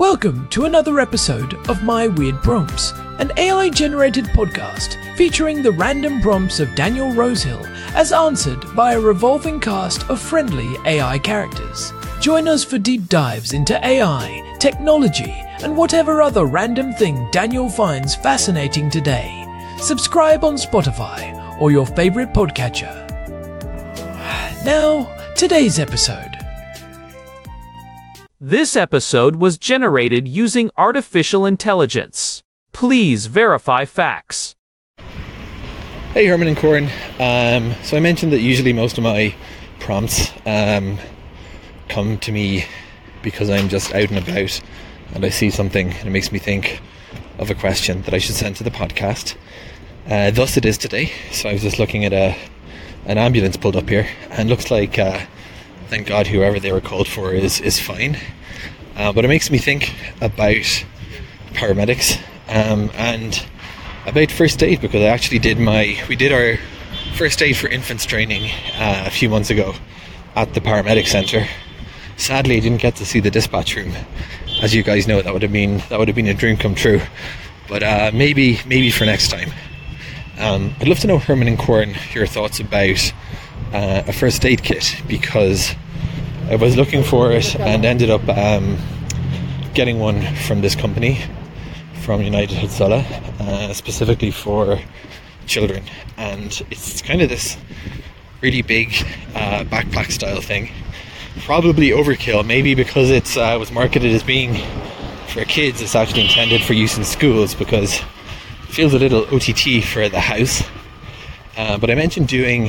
Welcome to another episode of My Weird Prompts, an AI-generated podcast featuring the random prompts of Daniel Rosehill as answered by a revolving cast of friendly AI characters. Join us for deep dives into AI, technology, and whatever other random thing Daniel finds fascinating today. Subscribe on Spotify or your favorite podcatcher. Now, today's episode. This episode was generated using artificial intelligence. Please verify facts. Hey, Herman and Corin. So I mentioned that usually most of my prompts come to me because I'm just out and about and I see something and it makes me think of a question that I should send to the podcast. Thus it is today. So I was just looking at an ambulance pulled up here and looks like thank God whoever they were called for is fine. But it makes me think about paramedics and about first aid, because I actually we did our first aid for infants training a few months ago at the paramedic centre. Sadly, I didn't get to see the dispatch room. As you guys know, that would have been a dream come true. But maybe for next time. I'd love to know, Herman and Corin, your thoughts about a first aid kit, because I was looking for it and ended up getting one from this company, from United Hutsala, specifically for children. And it's kind of this really big backpack style thing. Probably overkill, maybe because it was marketed as being for kids. It's actually intended for use in schools because it feels a little OTT for the house. But I mentioned doing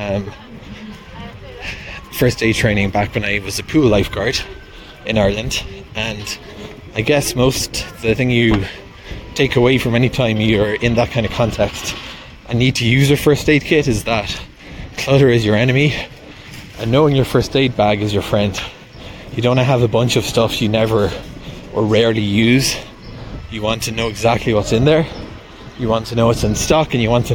first aid training back when I was a pool lifeguard in Ireland, and I guess the thing you take away from any time you're in that kind of context and need to use a first aid kit is that clutter is your enemy and knowing your first aid bag is your friend. You don't want to have a bunch of stuff you never or rarely use. You want to know exactly what's in there, you want to know what's in stock, and you want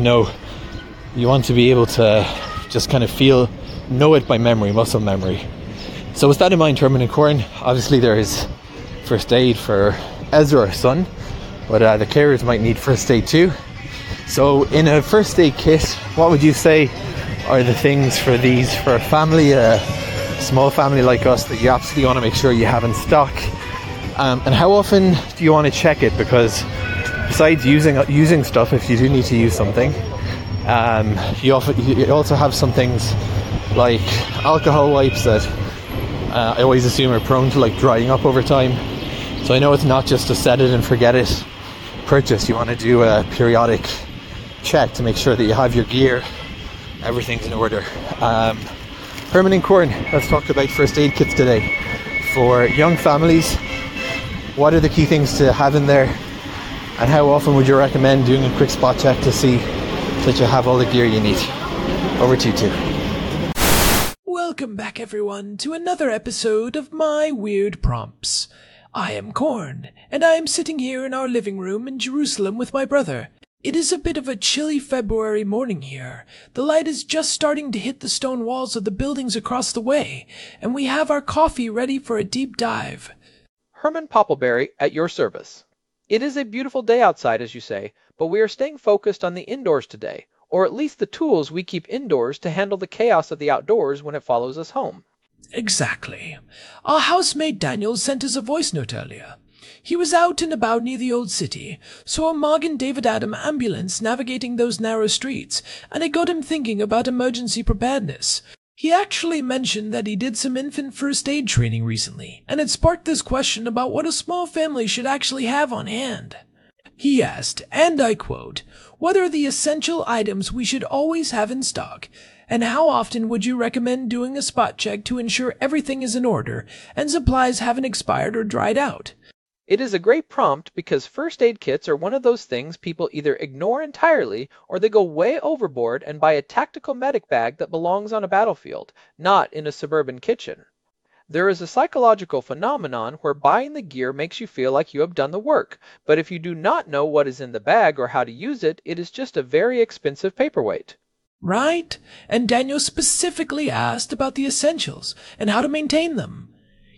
to be able to just kind of know it by memory, muscle memory. So with that in mind, Herman and Corin, obviously there is first aid for Ezra, our son, but the carers might need first aid too. So in a first aid kit, what would you say are the things for a family, a small family like us, that you absolutely want to make sure you have in stock? And how often do you want to check it? Because besides using stuff, if you do need to use something, you also have some things like alcohol wipes that I always assume are prone to drying up over time. So I know it's not just a set it and forget it purchase. You want to do a periodic check to make sure that you have your gear, everything's in order. Herman and Corin, let's talk about first aid kits today. For young families, what are the key things to have in there, and how often would you recommend doing a quick spot check to see that you have all the gear you need? Over to you two. Welcome back, everyone, to another episode of My Weird Prompts. I am Corn, and I am sitting here in our living room in Jerusalem with my brother. It is a bit of a chilly February morning here. The light is just starting to hit the stone walls of the buildings across the way, and we have our coffee ready for a deep dive. Herman Poppleberry at your service. It is a beautiful day outside, as you say, but we are staying focused on the indoors today, or at least the tools we keep indoors to handle the chaos of the outdoors when it follows us home. Exactly. Our housemate Daniel sent us a voice note earlier. He was out and about near the old city, saw a Morgan David Adam ambulance navigating those narrow streets, and it got him thinking about emergency preparedness. He actually mentioned that he did some infant first aid training recently, and it sparked this question about what a small family should actually have on hand. He asked, and I quote, "What are the essential items we should always have in stock? And how often would you recommend doing a spot check to ensure everything is in order and supplies haven't expired or dried out?" It is a great prompt because first aid kits are one of those things people either ignore entirely or they go way overboard and buy a tactical medic bag that belongs on a battlefield, not in a suburban kitchen. There is a psychological phenomenon where buying the gear makes you feel like you have done the work, but if you do not know what is in the bag or how to use it, it is just a very expensive paperweight. Right? And Daniel specifically asked about the essentials and how to maintain them.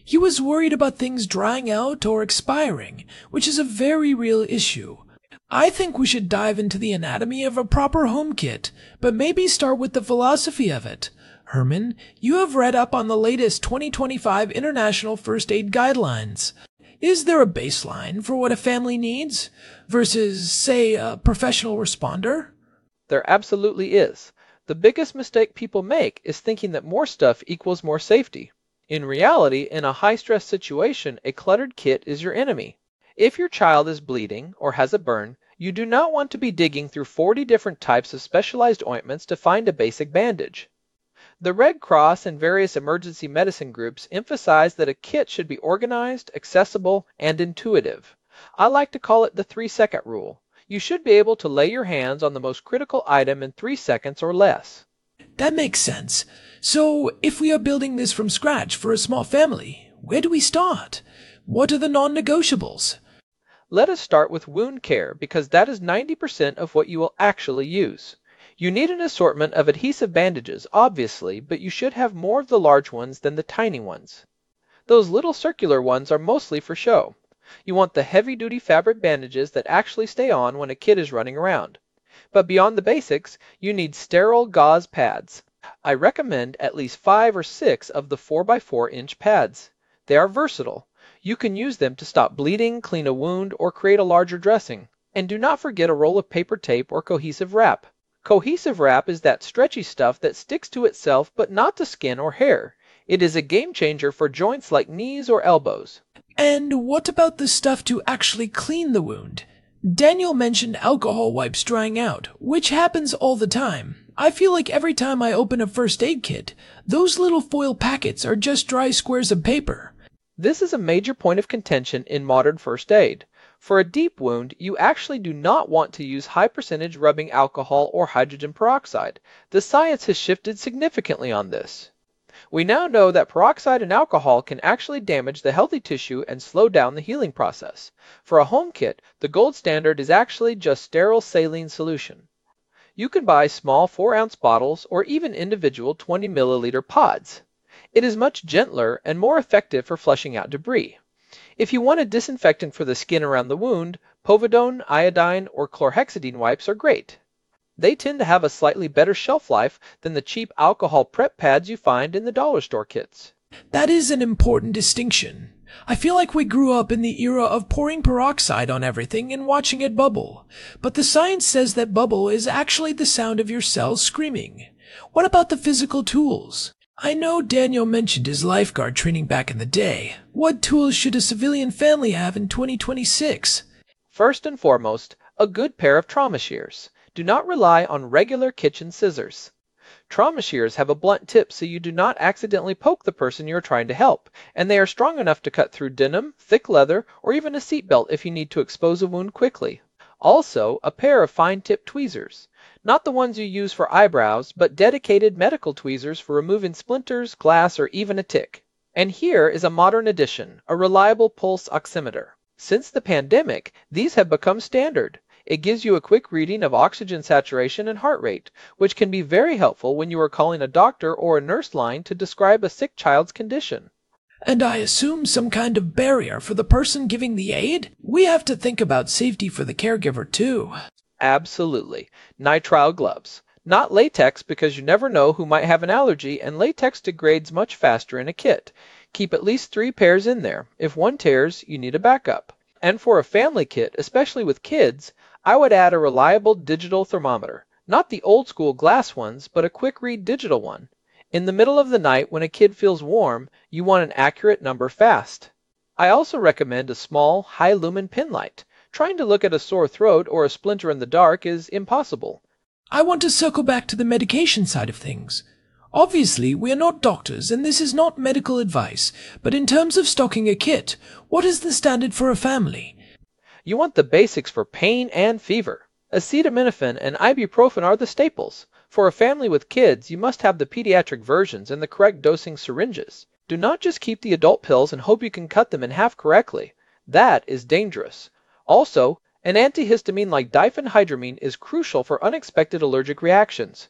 He was worried about things drying out or expiring, which is a very real issue. I think we should dive into the anatomy of a proper home kit, but maybe start with the philosophy of it. Herman, you have read up on the latest 2025 International First Aid Guidelines. Is there a baseline for what a family needs versus, say, a professional responder? There absolutely is. The biggest mistake people make is thinking that more stuff equals more safety. In reality, in a high-stress situation, a cluttered kit is your enemy. If your child is bleeding or has a burn, you do not want to be digging through 40 different types of specialized ointments to find a basic bandage. The Red Cross and various emergency medicine groups emphasize that a kit should be organized, accessible, and intuitive. I like to call it the 3-second rule. You should be able to lay your hands on the most critical item in 3 seconds or less. That makes sense. So, if we are building this from scratch for a small family, where do we start? What are the non-negotiables? Let us start with wound care because that is 90% of what you will actually use. You need an assortment of adhesive bandages, obviously, but you should have more of the large ones than the tiny ones. Those little circular ones are mostly for show. You want the heavy-duty fabric bandages that actually stay on when a kid is running around. But beyond the basics, you need sterile gauze pads. I recommend at least 5 or 6 of the 4x4-inch pads. They are versatile. You can use them to stop bleeding, clean a wound, or create a larger dressing. And do not forget a roll of paper tape or cohesive wrap. Cohesive wrap is that stretchy stuff that sticks to itself but not to skin or hair. It is a game changer for joints like knees or elbows. And what about the stuff to actually clean the wound? Daniel mentioned alcohol wipes drying out, which happens all the time. I feel like every time I open a first aid kit, those little foil packets are just dry squares of paper. This is a major point of contention in modern first aid. For a deep wound, you actually do not want to use high-percentage rubbing alcohol or hydrogen peroxide. The science has shifted significantly on this. We now know that peroxide and alcohol can actually damage the healthy tissue and slow down the healing process. For a home kit, the gold standard is actually just sterile saline solution. You can buy small 4-ounce bottles or even individual 20-milliliter pods. It is much gentler and more effective for flushing out debris. If you want a disinfectant for the skin around the wound, povidone, iodine, or chlorhexidine wipes are great. They tend to have a slightly better shelf life than the cheap alcohol prep pads you find in the dollar store kits. That is an important distinction. I feel like we grew up in the era of pouring peroxide on everything and watching it bubble. But the science says that bubble is actually the sound of your cells screaming. What about the physical tools? I know Daniel mentioned his lifeguard training back in the day. What tools should a civilian family have in 2026? First and foremost, a good pair of trauma shears. Do not rely on regular kitchen scissors. Trauma shears have a blunt tip so you do not accidentally poke the person you are trying to help, and they are strong enough to cut through denim, thick leather, or even a seatbelt if you need to expose a wound quickly. Also, a pair of fine-tip tweezers. Not the ones you use for eyebrows, but dedicated medical tweezers for removing splinters, glass, or even a tick. And here is a modern addition, a reliable pulse oximeter. Since the pandemic, these have become standard. It gives you a quick reading of oxygen saturation and heart rate, which can be very helpful when you are calling a doctor or a nurse line to describe a sick child's condition. And I assume some kind of barrier for the person giving the aid? We have to think about safety for the caregiver too. Absolutely. Nitrile gloves. Not latex because you never know who might have an allergy, and latex degrades much faster in a kit. Keep at least 3 pairs in there. If one tears, you need a backup. And for a family kit, especially with kids, I would add a reliable digital thermometer. Not the old school glass ones, but a quick read digital one. In the middle of the night when a kid feels warm, you want an accurate number fast. I also recommend a small, high lumen pin light. Trying to look at a sore throat or a splinter in the dark is impossible. I want to circle back to the medication side of things. Obviously, we are not doctors, and this is not medical advice, but in terms of stocking a kit, what is the standard for a family? You want the basics for pain and fever. Acetaminophen and ibuprofen are the staples. For a family with kids, you must have the pediatric versions and the correct dosing syringes. Do not just keep the adult pills and hope you can cut them in half correctly. That is dangerous. Also, an antihistamine like diphenhydramine is crucial for unexpected allergic reactions.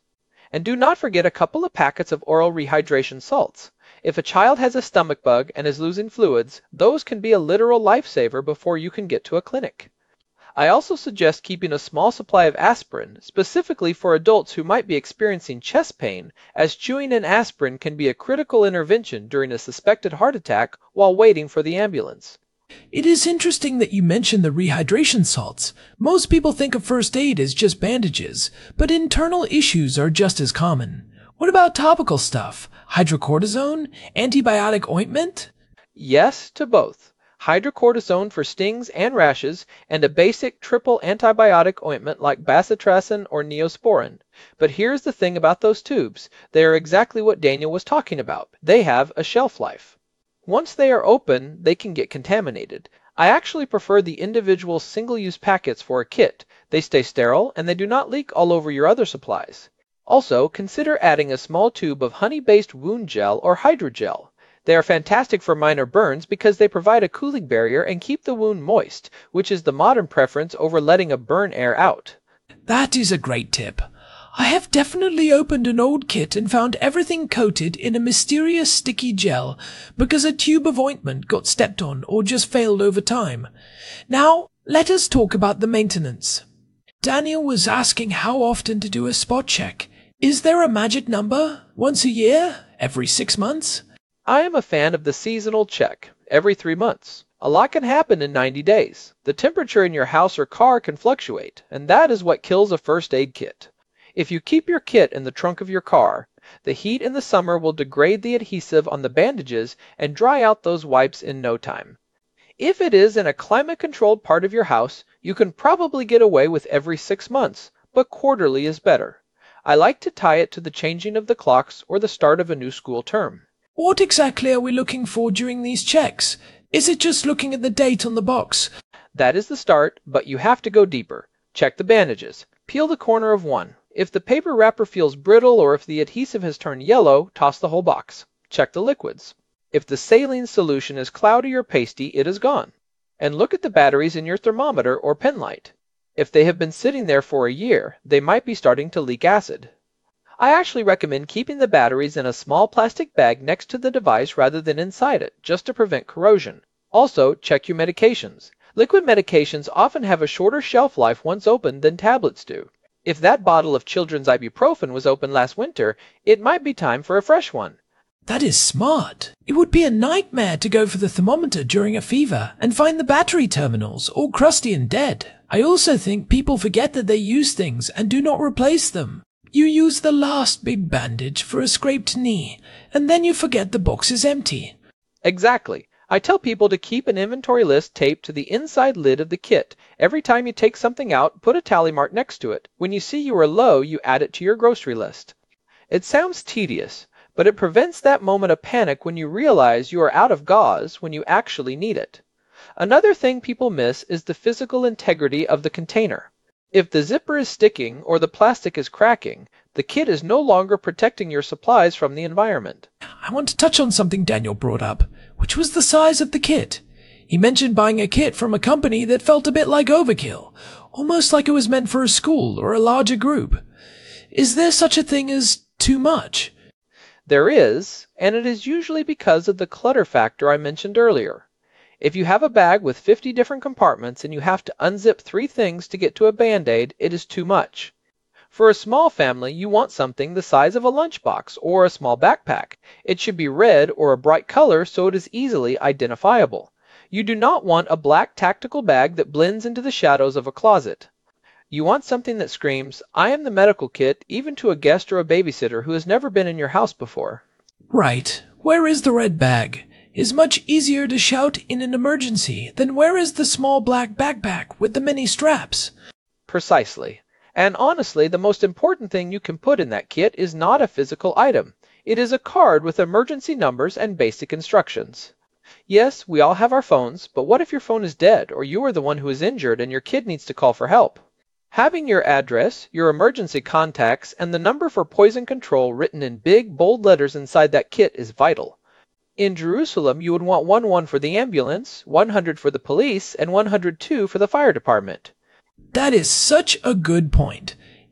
And do not forget a couple of packets of oral rehydration salts. If a child has a stomach bug and is losing fluids, those can be a literal lifesaver before you can get to a clinic. I also suggest keeping a small supply of aspirin, specifically for adults who might be experiencing chest pain, as chewing an aspirin can be a critical intervention during a suspected heart attack while waiting for the ambulance. It is interesting that you mention the rehydration salts. Most people think of first aid as just bandages, but internal issues are just as common. What about topical stuff? Hydrocortisone? Antibiotic ointment? Yes to both. Hydrocortisone for stings and rashes, and a basic triple antibiotic ointment like bacitracin or neosporin. But here's the thing about those tubes. They are exactly what Daniel was talking about. They have a shelf life. Once they are open, they can get contaminated. I actually prefer the individual single-use packets for a kit. They stay sterile, and they do not leak all over your other supplies. Also, consider adding a small tube of honey-based wound gel or hydrogel. They are fantastic for minor burns because they provide a cooling barrier and keep the wound moist, which is the modern preference over letting a burn air out. That is a great tip. I have definitely opened an old kit and found everything coated in a mysterious sticky gel because a tube of ointment got stepped on or just failed over time. Now, let us talk about the maintenance. Daniel was asking how often to do a spot check. Is there a magic number? Once a year? Every 6 months? I am a fan of the seasonal check, every 3 months. A lot can happen in 90 days. The temperature in your house or car can fluctuate, and that is what kills a first aid kit. If you keep your kit in the trunk of your car, the heat in the summer will degrade the adhesive on the bandages and dry out those wipes in no time. If it is in a climate-controlled part of your house, you can probably get away with every 6 months, but quarterly is better. I like to tie it to the changing of the clocks or the start of a new school term. What exactly are we looking for during these checks? Is it just looking at the date on the box? That is the start, but you have to go deeper. Check the bandages. Peel the corner of one. If the paper wrapper feels brittle or if the adhesive has turned yellow, toss the whole box. Check the liquids. If the saline solution is cloudy or pasty, it is gone. And look at the batteries in your thermometer or pen light. If they have been sitting there for a year, they might be starting to leak acid. I actually recommend keeping the batteries in a small plastic bag next to the device rather than inside it, just to prevent corrosion. Also, check your medications. Liquid medications often have a shorter shelf life once opened than tablets do. If that bottle of children's ibuprofen was opened last winter, it might be time for a fresh one. That is smart. It would be a nightmare to go for the thermometer during a fever and find the battery terminals all crusty and dead. I also think people forget that they use things and do not replace them. You use the last big bandage for a scraped knee, and then you forget the box is empty. Exactly. I tell people to keep an inventory list taped to the inside lid of the kit. Every time you take something out, put a tally mark next to it. When you see you are low, you add it to your grocery list. It sounds tedious, but it prevents that moment of panic when you realize you are out of gauze when you actually need it. Another thing people miss is the physical integrity of the container. If the zipper is sticking or the plastic is cracking, the kit is no longer protecting your supplies from the environment. I want to touch on something Daniel brought up, which was the size of the kit. He mentioned buying a kit from a company that felt a bit like overkill, almost like it was meant for a school or a larger group. Is there such a thing as too much? There is, and it is usually because of the clutter factor I mentioned earlier. If you have a bag with 50 different compartments and you have to unzip 3 things to get to a Band-Aid, it is too much. For a small family, you want something the size of a lunchbox or a small backpack. It should be red or a bright color so it is easily identifiable. You do not want a black tactical bag that blends into the shadows of a closet. You want something that screams, "I am the medical kit," even to a guest or a babysitter who has never been in your house before. Right. Where is the red bag? It's much easier to shout in an emergency than where is the small black backpack with the many straps? Precisely. And honestly, the most important thing you can put in that kit is not a physical item. It is a card with emergency numbers and basic instructions. Yes, we all have our phones, but what if your phone is dead or you are the one who is injured and your kid needs to call for help? Having your address, your emergency contacts, and the number for poison control written in big, bold letters inside that kit is vital. In Jerusalem, you would want 111 for the ambulance, 100 for the police, and 102 for the fire department. That is such a good point.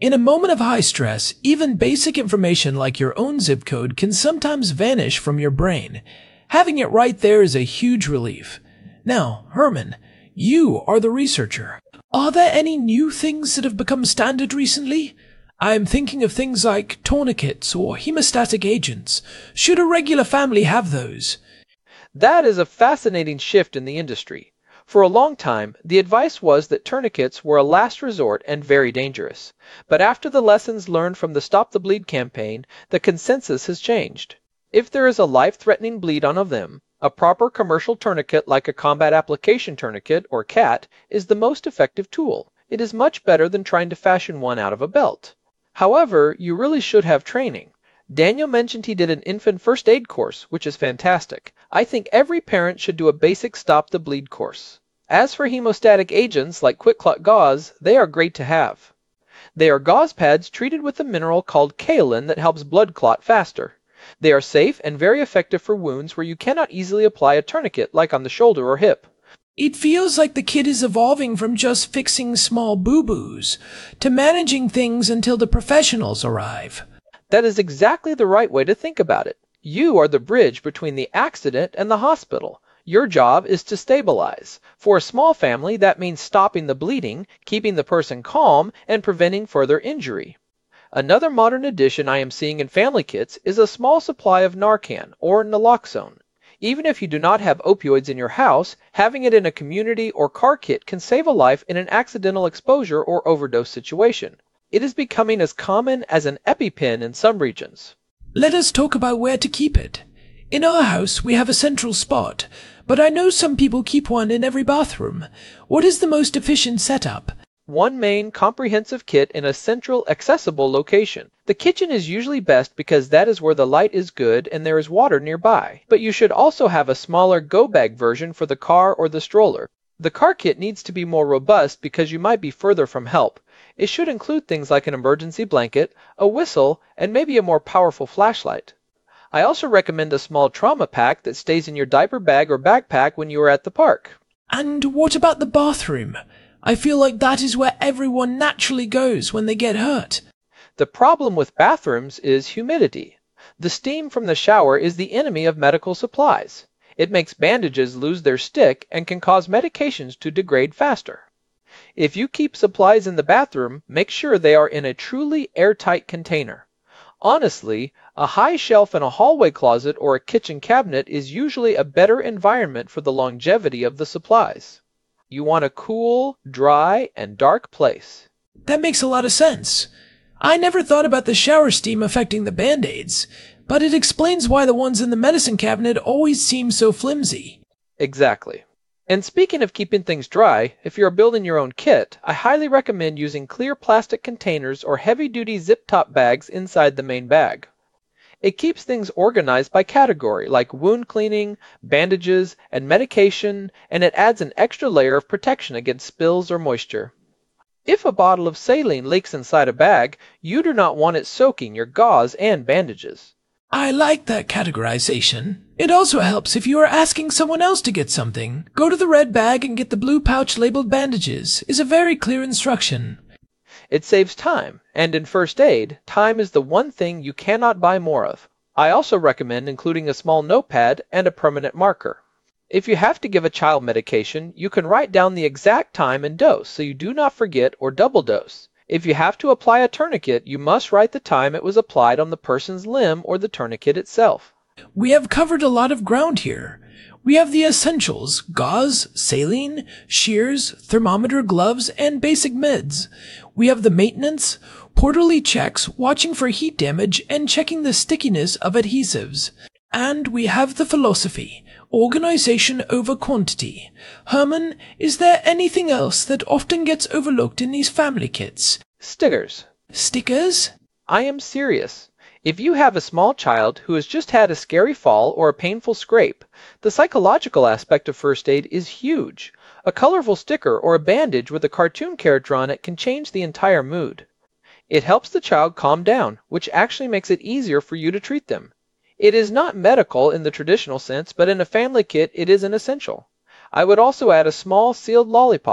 In a moment of high stress, even basic information like your own zip code can sometimes vanish from your brain. Having it right there is a huge relief. Now, Herman, you are the researcher. Are there any new things that have become standard recently? I'm thinking of things like tourniquets or hemostatic agents. Should a regular family have those? That is a fascinating shift in the industry. For a long time, the advice was that tourniquets were a last resort and very dangerous. But after the lessons learned from the Stop the Bleed campaign, the consensus has changed. If there is a life-threatening bleed on a limb, a proper commercial tourniquet like a combat application tourniquet, or CAT, is the most effective tool. It is much better than trying to fashion one out of a belt. However, you really should have training. Daniel mentioned he did an infant first aid course, which is fantastic. I think every parent should do a basic Stop the Bleed course. As for hemostatic agents like QuikClot gauze, they are great to have. They are gauze pads treated with a mineral called kaolin that helps blood clot faster. They are safe and very effective for wounds where you cannot easily apply a tourniquet like on the shoulder or hip. It feels like the kit is evolving from just fixing small boo-boos to managing things until the professionals arrive. That is exactly the right way to think about it. You are the bridge between the accident and the hospital. Your job is to stabilize. For a small family, that means stopping the bleeding, keeping the person calm, and preventing further injury. Another modern addition I am seeing in family kits is a small supply of Narcan, or naloxone. Even if you do not have opioids in your house, having it in a community or car kit can save a life in an accidental exposure or overdose situation. It is becoming as common as an EpiPen in some regions. Let us talk about where to keep it. In our house, we have a central spot, but I know some people keep one in every bathroom. What is the most efficient setup? One main comprehensive kit in a central, accessible location. The kitchen is usually best because that is where the light is good and there is water nearby. But you should also have a smaller go-bag version for the car or the stroller. The car kit needs to be more robust because you might be further from help. It should include things like an emergency blanket, a whistle, and maybe a more powerful flashlight. I also recommend a small trauma pack that stays in your diaper bag or backpack when you are at the park. And what about the bathroom? I feel like that is where everyone naturally goes when they get hurt. The problem with bathrooms is humidity. The steam from the shower is the enemy of medical supplies. It makes bandages lose their stick and can cause medications to degrade faster. If you keep supplies in the bathroom, make sure they are in a truly airtight container. Honestly, a high shelf in a hallway closet or a kitchen cabinet is usually a better environment for the longevity of the supplies. You want a cool, dry, and dark place. That makes a lot of sense. I never thought about the shower steam affecting the Band-Aids, but it explains why the ones in the medicine cabinet always seem so flimsy. Exactly. And speaking of keeping things dry, if you're building your own kit, I highly recommend using clear plastic containers or heavy-duty zip-top bags inside the main bag. It keeps things organized by category, like wound cleaning, bandages, and medication, and it adds an extra layer of protection against spills or moisture. If a bottle of saline leaks inside a bag, you do not want it soaking your gauze and bandages. I like that categorization. It also helps if you are asking someone else to get something. Go to the red bag and get the blue pouch labeled bandages is a very clear instruction. It saves time, and in first aid, time is the one thing you cannot buy more of. I also recommend including a small notepad and a permanent marker. If you have to give a child medication, you can write down the exact time and dose so you do not forget or double dose. If you have to apply a tourniquet, you must write the time it was applied on the person's limb or the tourniquet itself. We have covered a lot of ground here. We have the essentials: gauze, saline, shears, thermometer, gloves, and basic meds. We have the maintenance, quarterly checks, watching for heat damage, and checking the stickiness of adhesives. And we have the philosophy: organization over quantity. Herman, is there anything else that often gets overlooked in these family kits? Stickers. Stickers? I am serious. If you have a small child who has just had a scary fall or a painful scrape, the psychological aspect of first aid is huge. A colorful sticker or a bandage with a cartoon character on it can change the entire mood. It helps the child calm down, which actually makes it easier for you to treat them. It is not medical in the traditional sense, but in a family kit it is an essential. I would also add a small sealed lollipop.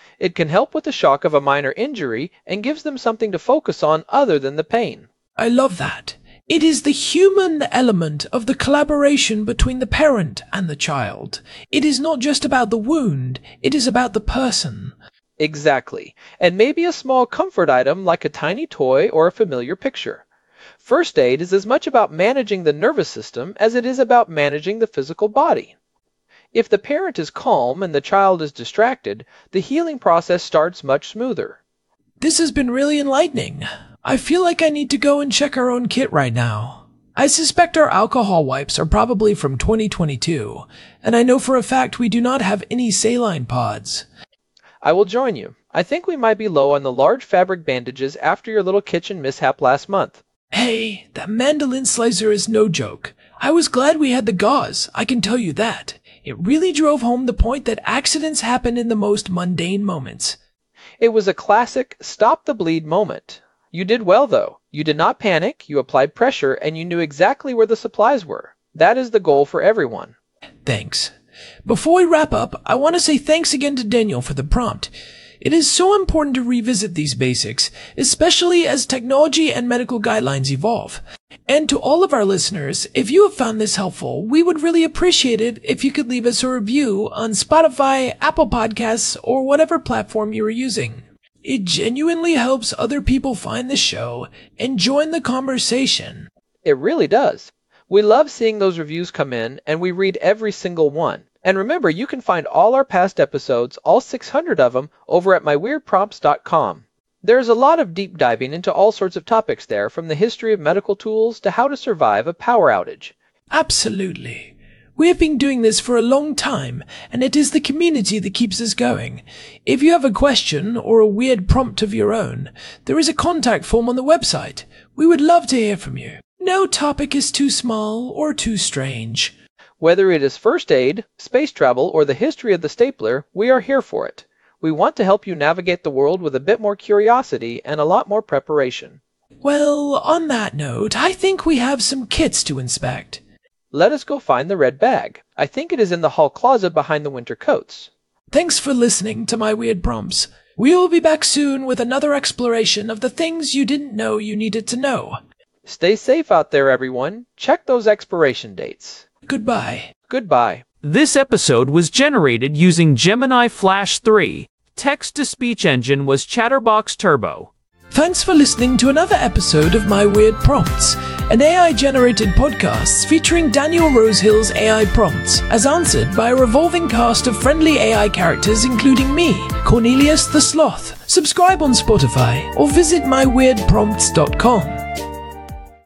It can help with the shock of a minor injury and gives them something to focus on other than the pain. I love that. It is the human element of the collaboration between the parent and the child. It is not just about the wound, it is about the person. Exactly. And maybe a small comfort item like a tiny toy or a familiar picture. First aid is as much about managing the nervous system as it is about managing the physical body. If the parent is calm and the child is distracted, the healing process starts much smoother. This has been really enlightening. I feel like I need to go and check our own kit right now. I suspect our alcohol wipes are probably from 2022, and I know for a fact we do not have any saline pods. I will join you. I think we might be low on the large fabric bandages after your little kitchen mishap last month. Hey, that mandolin slicer is no joke. I was glad we had the gauze, I can tell you that. It really drove home the point that accidents happen in the most mundane moments. It was a classic stop the bleed moment. You did well, though. You did not panic, you applied pressure, and you knew exactly where the supplies were. That is the goal for everyone. Thanks. Before we wrap up, I want to say thanks again to Daniel for the prompt. It is so important to revisit these basics, especially as technology and medical guidelines evolve. And to all of our listeners, if you have found this helpful, we would really appreciate it if you could leave us a review on Spotify, Apple Podcasts, or whatever platform you are using. It genuinely helps other people find the show and join the conversation. It really does. We love seeing those reviews come in, and we read every single one. And remember, you can find all our past episodes, all 600 of them, over at myweirdprompts.com. There's a lot of deep diving into all sorts of topics there, from the history of medical tools to how to survive a power outage. Absolutely. We have been doing this for a long time, and it is the community that keeps us going. If you have a question or a weird prompt of your own, there is a contact form on the website. We would love to hear from you. No topic is too small or too strange. Whether it is first aid, space travel, or the history of the stapler, we are here for it. We want to help you navigate the world with a bit more curiosity and a lot more preparation. Well, on that note, I think we have some kits to inspect. Let us go find the red bag. I think it is in the hall closet behind the winter coats. Thanks for listening to my weird prompts. We will be back soon with another exploration of the things you didn't know you needed to know. Stay safe out there, everyone. Check those expiration dates. Goodbye. Goodbye. This episode was generated using Gemini Flash 3. Text-to-speech engine was Chatterbox Turbo. Thanks for listening to another episode of My Weird Prompts, an AI-generated podcast featuring Daniel Rosehill's AI prompts, as answered by a revolving cast of friendly AI characters including me, Cornelius the Sloth. Subscribe on Spotify or visit myweirdprompts.com.